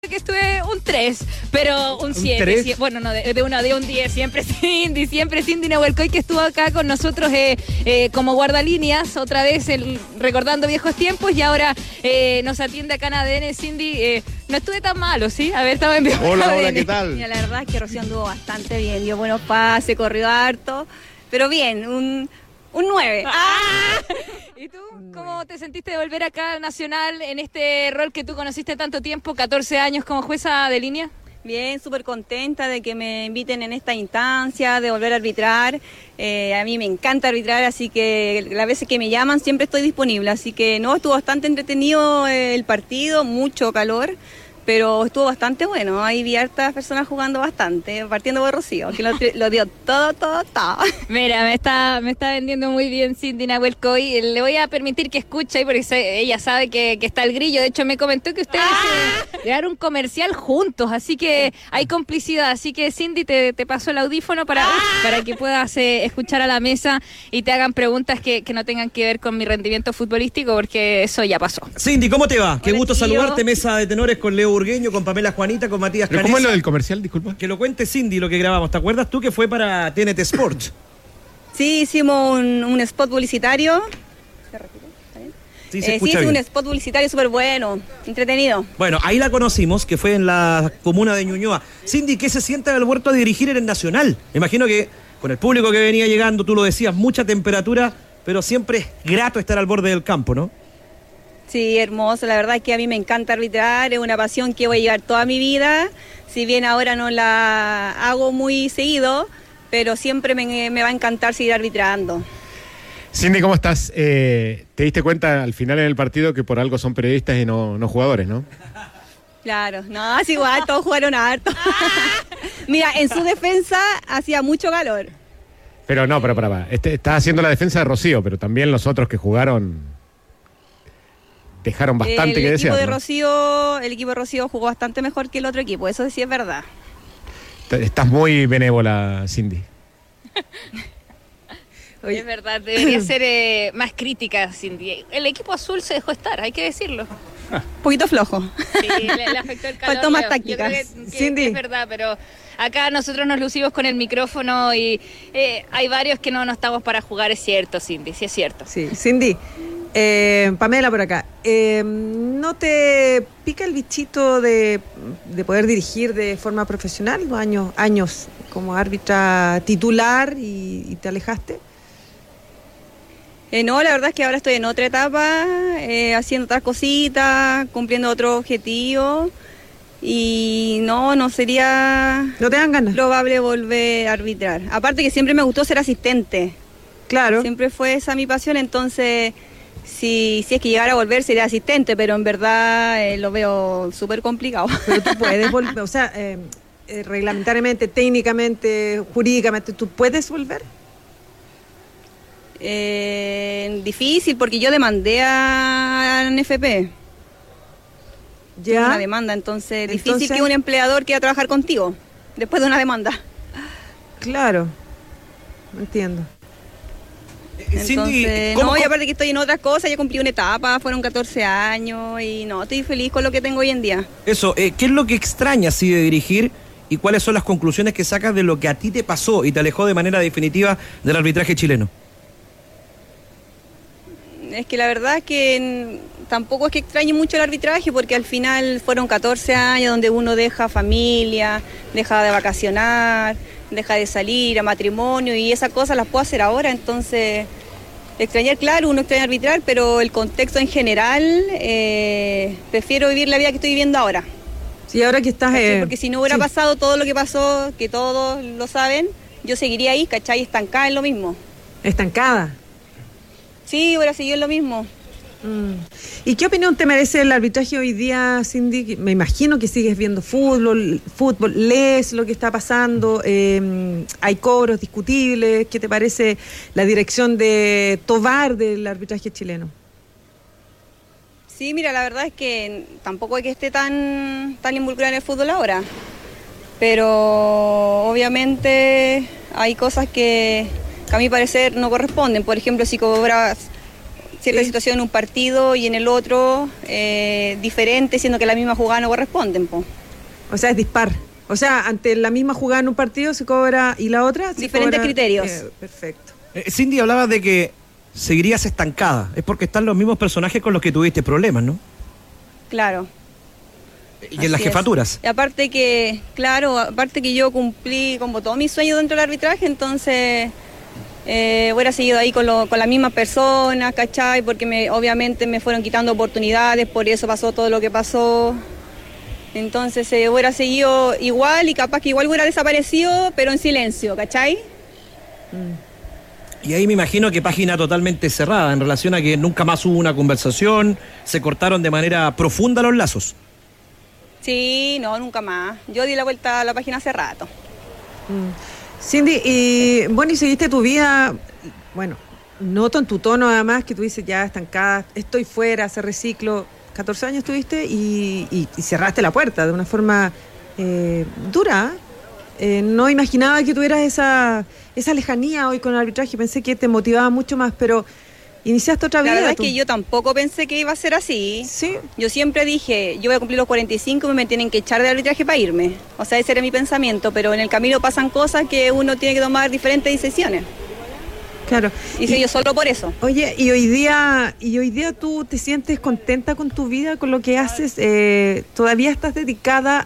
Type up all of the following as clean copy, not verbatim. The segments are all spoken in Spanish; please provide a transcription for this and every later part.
que estuve un 3, pero un 7. Sí, bueno, no, de un 10. Siempre Cindy Nahuelcoy, que estuvo acá con nosotros como guardalíneas, otra vez recordando viejos tiempos, y ahora nos atiende acá en ADN. Cindy, no estuve tan malo, ¿sí? A ver, estaba en vivo. Hola, ¿qué tal? Mira, la verdad es que Rocío anduvo bastante bien, dio buenos pases, corrió harto, pero bien, un 9. ¿Y tú cómo te sentiste de volver acá al Nacional en este rol que tú conociste tanto tiempo, 14 años como jueza de línea? Bien, súper contenta de que me inviten en esta instancia, de volver a arbitrar. A mí me encanta arbitrar, así que las veces que me llaman siempre estoy disponible. Así que no, estuvo bastante entretenido el partido, mucho calor, pero estuvo bastante bueno. Ahí vi hartas personas jugando bastante, partiendo por Rocío, que lo dio todo. Mira, me está vendiendo muy bien Cindy Nahuelcoy. Le voy a permitir que escuche, porque ella sabe que está el grillo. De hecho, me comentó que ustedes crearon un comercial juntos, así que hay complicidad. Así que, Cindy, te paso el audífono para que puedas escuchar a la mesa y te hagan preguntas que no tengan que ver con mi rendimiento futbolístico, porque eso ya pasó. Cindy, ¿cómo te va? Qué gusto tío. saludarte. Mesa de tenores con Leo Burgueño, con Pamela Juanita, con Matías ¿Pero Canesa. cómo es lo del comercial, disculpa? Que lo cuente Cindy, lo que grabamos. ¿Te acuerdas tú que fue para TNT Sports? Sí, hicimos un spot publicitario. ¿Se repite? ¿Está bien? Sí, se Sí, escucha es bien. un spot publicitario súper bueno, entretenido. Bueno, ahí la conocimos, que fue en la comuna de Ñuñoa. Cindy, ¿qué se siente haber vuelto a dirigir en el Nacional? Me imagino que con el público que venía llegando, tú lo decías, mucha temperatura, pero siempre es grato estar al borde del campo, ¿no? Sí, hermoso. La verdad es que a mí me encanta arbitrar, es una pasión que voy a llevar toda mi vida. Si bien ahora no la hago muy seguido, pero siempre me va a encantar seguir arbitrando. Cindy, ¿cómo estás? Te diste cuenta al final en el partido que por algo son periodistas y no jugadores, ¿no? Claro, no, es igual, todos jugaron harto. Mira, en su defensa hacía mucho calor. Pero no, para. Estás haciendo la defensa de Rocío, pero también los otros que jugaron dejaron bastante que desear, ¿no? El equipo de Rocío jugó bastante mejor que el otro equipo, eso sí es verdad. Estás muy benévola, Cindy. Oye, es verdad, debería ser más crítica, Cindy. El equipo azul se dejó estar, hay que decirlo. Un poquito flojo. Sí, le afectó el calor. Faltó más Leo. tácticas. Yo creo que Cindy. es verdad, pero acá nosotros nos lucimos con el micrófono y hay varios que no estamos para jugar, es cierto, Cindy, sí es cierto. Sí, Cindy. Pamela por acá. ¿No te pica el bichito de poder dirigir de forma profesional? Años como árbitra titular y te alejaste. No, la verdad es que ahora estoy en otra etapa, haciendo otras cositas, cumpliendo otro objetivo. Y no sería ¿No te dan ganas? probable volver a arbitrar. Aparte que siempre me gustó ser asistente. Claro. Siempre fue esa mi pasión, entonces si es que llegara a volver sería asistente, pero en verdad lo veo súper complicado. Pero tú puedes volver, o sea, reglamentariamente, técnicamente, jurídicamente, ¿tú puedes volver? Difícil, porque yo demandé a NFP. Ya. Una demanda, entonces difícil Entonces- que un empleador quiera trabajar contigo después de una demanda. Claro. Entiendo. Cindy, Entonces, ¿cómo- y aparte que estoy en otras cosas, ya cumplí una etapa, fueron 14 años y no, estoy feliz con lo que tengo hoy en día. Eso, ¿qué es lo que extrañas así de dirigir y cuáles son las conclusiones que sacas de lo que a ti te pasó y te alejó de manera definitiva del arbitraje chileno? Es que la verdad es que tampoco es que extrañe mucho el arbitraje, porque al final fueron 14 años donde uno deja familia, deja de vacacionar, deja de salir a matrimonio, y esas cosas las puedo hacer ahora. Entonces, extrañar, claro, uno extraña arbitrar, pero el contexto en general, prefiero vivir la vida que estoy viviendo ahora. Sí, ahora que estás... ¿Cachai? Porque si no hubiera sí. pasado todo lo que pasó, que todos lo saben, yo seguiría ahí, ¿cachai? Estancada en lo mismo. Estancada. Sí, hubiera seguido en lo mismo. ¿Y qué opinión te merece el arbitraje hoy día, Cindy? Me imagino que sigues viendo fútbol, lees lo que está pasando, hay cobros discutibles. ¿Qué te parece la dirección de Tovar del arbitraje chileno? Sí, mira, la verdad es que tampoco hay que esté tan involucrada en el fútbol ahora, pero obviamente hay cosas que a mi parecer no corresponden. Por ejemplo, si cobras cierta situación en un partido y en el otro diferente, siendo que la misma jugada no corresponden, po. O sea, es dispar. O sea, ante la misma jugada en un partido se cobra y la otra se diferentes cobra, criterios. Perfecto. Cindy, hablaba de que seguirías estancada. Es porque están los mismos personajes con los que tuviste problemas, ¿no? Claro. Y en las jefaturas. Y aparte que yo cumplí como todo mi sueño dentro del arbitraje, entonces hubiera seguido ahí con las mismas personas, ¿cachai? Porque obviamente me fueron quitando oportunidades, por eso pasó todo lo que pasó. Entonces hubiera seguido igual y capaz que igual hubiera desaparecido, pero en silencio, ¿cachai? Y ahí me imagino que página totalmente cerrada en relación a que nunca más hubo una conversación, se cortaron de manera profunda los lazos. Sí, no, nunca más. Yo di la vuelta a la página hace rato. Cindy, y seguiste tu vida, bueno, noto en tu tono además que tú dices ya estancada, estoy fuera, se reciclo. 14 años tuviste y cerraste la puerta de una forma dura. No imaginaba que tuvieras esa lejanía hoy con el arbitraje, pensé que te motivaba mucho más, pero iniciaste otra vida. La verdad es que yo tampoco pensé que iba a ser así. Sí. Yo siempre dije, yo voy a cumplir los 45 y me tienen que echar de arbitraje para irme. O sea, ese era mi pensamiento, pero en el camino pasan cosas que uno tiene que tomar diferentes decisiones. Claro. Hice yo solo por eso. Oye, y hoy día tú te sientes contenta con tu vida, con lo que haces. ¿Todavía estás dedicada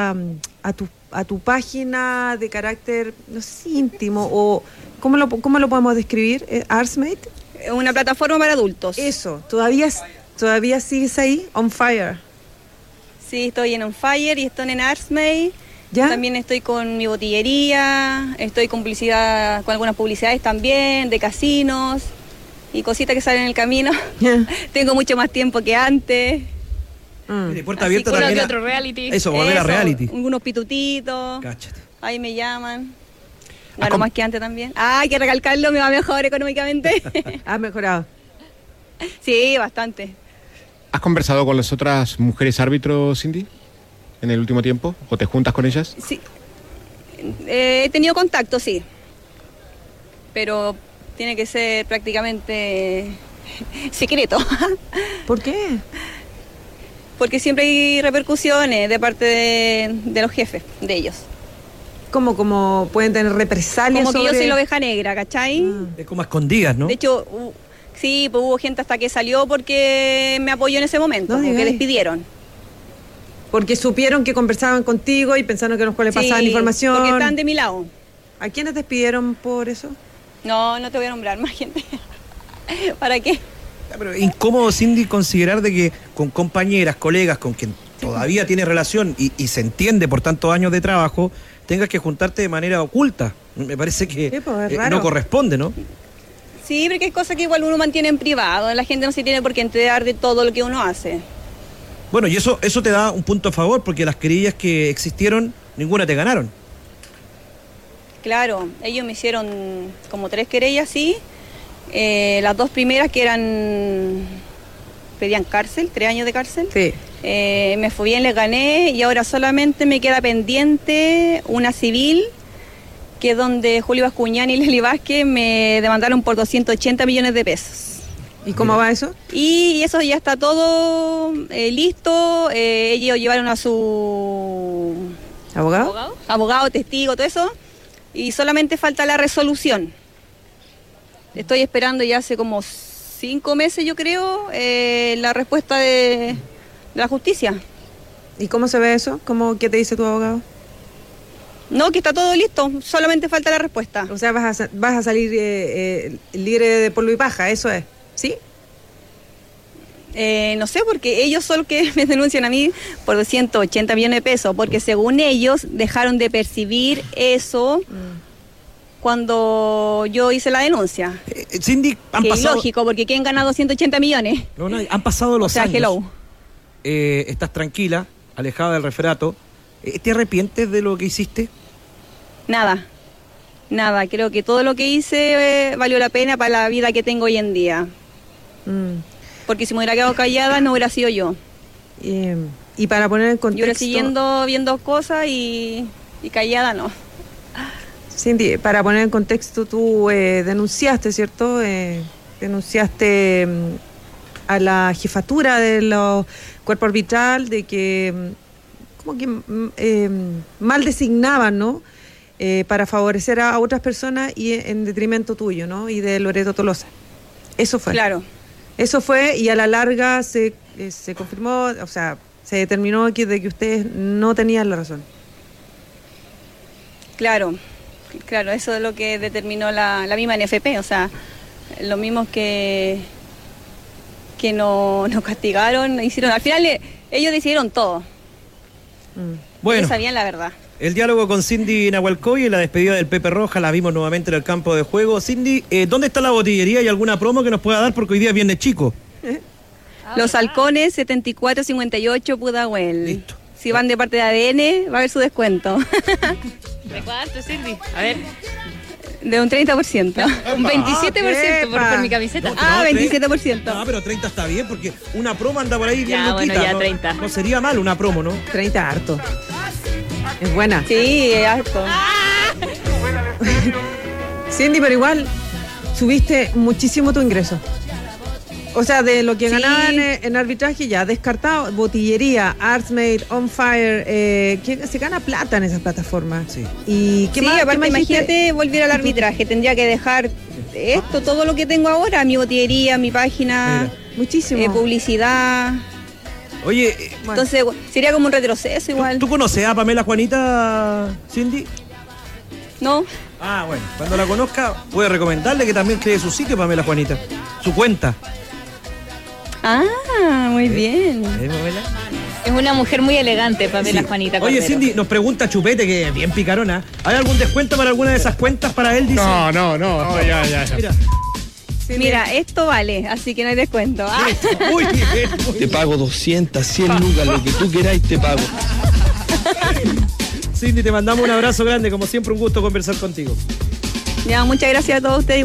a tu página de carácter, no sé si íntimo o cómo lo podemos describir? ¿Artsmate? Una plataforma para adultos. Eso, ¿todavía sigues ahí? On Fire. Sí, estoy en On Fire y estoy en Artsmate. ¿Ya? También estoy con mi botillería, estoy con publicidad, con algunas publicidades también, de casinos y cositas que salen en el camino. Yeah. Tengo mucho más tiempo que antes. De puerta abierta Así también. que otro reality. Eso, volver a reality. Unos pitutitos. Cáchate. Ahí me llaman. Gano más que antes también. Hay que recalcarlo, me va mejor económicamente. ¿Has mejorado? Sí, bastante. ¿Has conversado con las otras mujeres árbitros, Cindy, en el último tiempo? ¿O te juntas con ellas? Sí. He tenido contacto, sí. Pero tiene que ser prácticamente secreto. ¿Por qué? Porque siempre hay repercusiones de parte de los jefes, de ellos. Como pueden tener represalias Como que sobre... yo soy la oveja negra, ¿cachai? Es como a escondidas, ¿no? De hecho, sí, pues hubo gente hasta que salió porque me apoyó en ese momento, No porque digáis. despidieron. Porque supieron que conversaban contigo y pensaron que los cuales pasaban información. Porque están de mi lado. ¿A quiénes despidieron por eso? No te voy a nombrar más gente. ¿Para qué? Pero incómodo, Cindy, considerar de que con compañeras, colegas con quien todavía tienes relación y se entiende por tantos años de trabajo, tengas que juntarte de manera oculta. Me parece que Sí, pues, es raro. no corresponde, ¿no? Sí, porque hay cosas que igual uno mantiene en privado. La gente no se tiene por qué enterar de todo lo que uno hace. Bueno, y eso te da un punto a favor, porque las querellas que existieron, ninguna te ganaron. Claro, ellos me hicieron como 3 querellas, sí. Las 2 primeras que pedían cárcel, 3 años de cárcel. Sí. Me fue bien, les gané y ahora solamente me queda pendiente una civil, que es donde Julio Bascuñán y Lely Vázquez me demandaron por 280 millones de pesos. ¿Y cómo va eso? Y eso ya está todo listo. Ellos llevaron a su ¿Abogado? abogado, testigo, todo eso. Y solamente falta la resolución. Estoy esperando ya hace como 5 meses, yo creo, la respuesta de la justicia. ¿Y cómo se ve eso? ¿Qué te dice tu abogado? No, que está todo listo, solamente falta la respuesta. O sea, vas a salir libre de polvo y paja, eso es. ¿Sí? No sé, porque ellos son los que me denuncian a mí por 280 millones de pesos, porque según ellos dejaron de percibir eso cuando yo hice la denuncia. Cindy, han Que es pasado... lógico, porque ¿quién gana 280 millones? No, han pasado los O sea, años. hello. Estás tranquila, alejada del referato. ¿Te arrepientes de lo que hiciste? Nada, creo que todo lo que hice valió la pena para la vida que tengo hoy en día. Porque si me hubiera quedado callada no hubiera sido yo. Y para poner en Yo hubiera contexto... siguiendo viendo cosas y callada no. Cindy, para poner en contexto, tú denunciaste, ¿cierto? Denunciaste a la jefatura de los cuerpos arbitral de que como que mal designaban, ¿no? Para favorecer a otras personas y en detrimento tuyo, ¿no? Y de Loreto Tolosa. Eso fue. Claro. Eso fue, y a la larga se confirmó, o sea, se determinó de que ustedes no tenían la razón. Claro, eso es lo que determinó la misma NFP, o sea, lo mismo que nos castigaron, hicieron, al final ellos decidieron todo. Bueno. Ellos sabían la verdad. El diálogo con Cindy Nahuelcoy y la despedida del Pepe Roja, la vimos nuevamente en el campo de juego. Cindy, ¿dónde está la botillería y alguna promo que nos pueda dar? Porque hoy día es viernes chico. Los Halcones 7458 Pudahuel. Listo. Si van de parte de ADN, va a haber su descuento. ¿De cuánto, Cindy? A ver. De un 30%. Un 27% por mi camiseta. No, 27%. No, pero 30 está bien, porque una promo anda por ahí bien Ya, loquita. bueno, ya ¿no? 30. No sería mal una promo, ¿no? 30 harto. Es buena. Sí, es harto. Cindy, pero igual subiste muchísimo tu ingreso. O sea, de lo que Sí. ganaban en arbitraje ya descartado, botillería, Artsmade, On Fire, que se gana plata en esas plataformas. Sí. ¿Y qué Sí, más? aparte, qué más imagínate volver al arbitraje. Tendría que dejar todo lo que tengo ahora, mi botillería, mi página, Mira. Muchísimo. publicidad. Oye, Bueno. Entonces sería como un retroceso igual. ¿tú conoces a Pamela Juanita, Cindy? ¿No? Ah, bueno, cuando la conozca, puede recomendarle que también cree su sitio, Pamela Juanita. Su cuenta. Ah, muy bien. Pamela? Es una mujer muy elegante, Pamela Sí. Juanita Oye, Cordero. Cindy, nos pregunta Chupete, que es bien picarona. ¿Hay algún descuento para alguna de esas cuentas para él? Dice. No, ya. Mira. Mira, esto vale, así que no hay descuento. Ah. Muy bien, muy Te bien. pago 200, 100 lucas, lo que tú queráis te pago. Cindy, te mandamos un abrazo grande, como siempre un gusto conversar contigo. Ya, muchas gracias a todos ustedes.